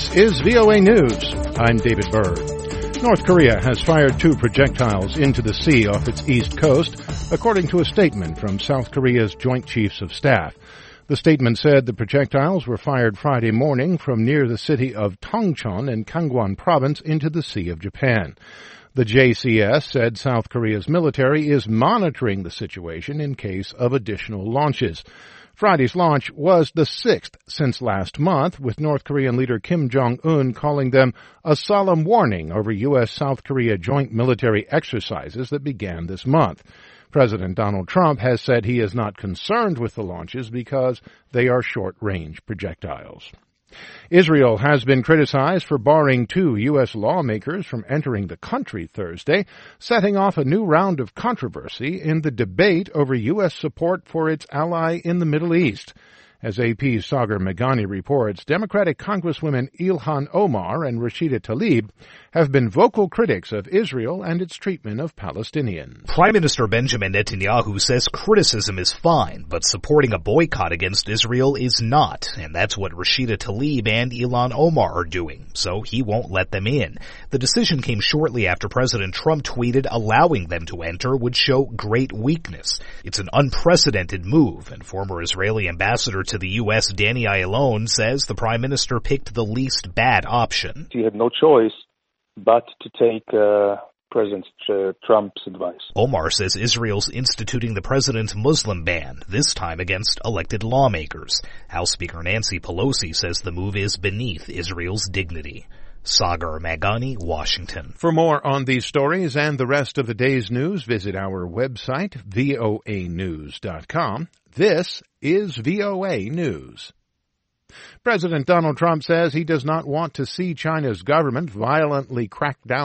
This is VOA News. I'm David Burr. North Korea has fired 2 projectiles into the sea off its east coast, according to a statement from South Korea's Joint Chiefs of Staff. The statement said the projectiles were fired Friday morning from near the city of Tongcheon in Kangwon Province into the Sea of Japan. The JCS said South Korea's military is monitoring the situation in case of additional launches. Friday's launch was the 6th since last month, with North Korean leader Kim Jong-un calling them a solemn warning over U.S.-South Korea joint military exercises that began this month. President Donald Trump has said he is not concerned with the launches because they are short-range projectiles. Israel has been criticized for barring 2 U.S. lawmakers from entering the country Thursday, setting off a new round of controversy in the debate over U.S. support for its ally in the Middle East. As AP's Sagar Meghani reports, Democratic Congresswomen Ilhan Omar and Rashida Tlaib have been vocal critics of Israel and its treatment of Palestinians. Prime Minister Benjamin Netanyahu says criticism is fine, but supporting a boycott against Israel is not, and that's what Rashida Tlaib and Ilhan Omar are doing, so he won't let them in. The decision came shortly after President Trump tweeted allowing them to enter would show great weakness. It's an unprecedented move, and former Israeli ambassador to the U.S., Danny Ayalon, says the Prime Minister picked the least bad option. He had no choice but to take President Trump's advice. Omar says Israel's instituting the president's Muslim ban, this time against elected lawmakers. House Speaker Nancy Pelosi says the move is beneath Israel's dignity. Sagar Meghani, Washington. For more on these stories and the rest of the day's news, visit our website, voanews.com. This is VOA News. President Donald Trump says he does not want to see China's government violently crack down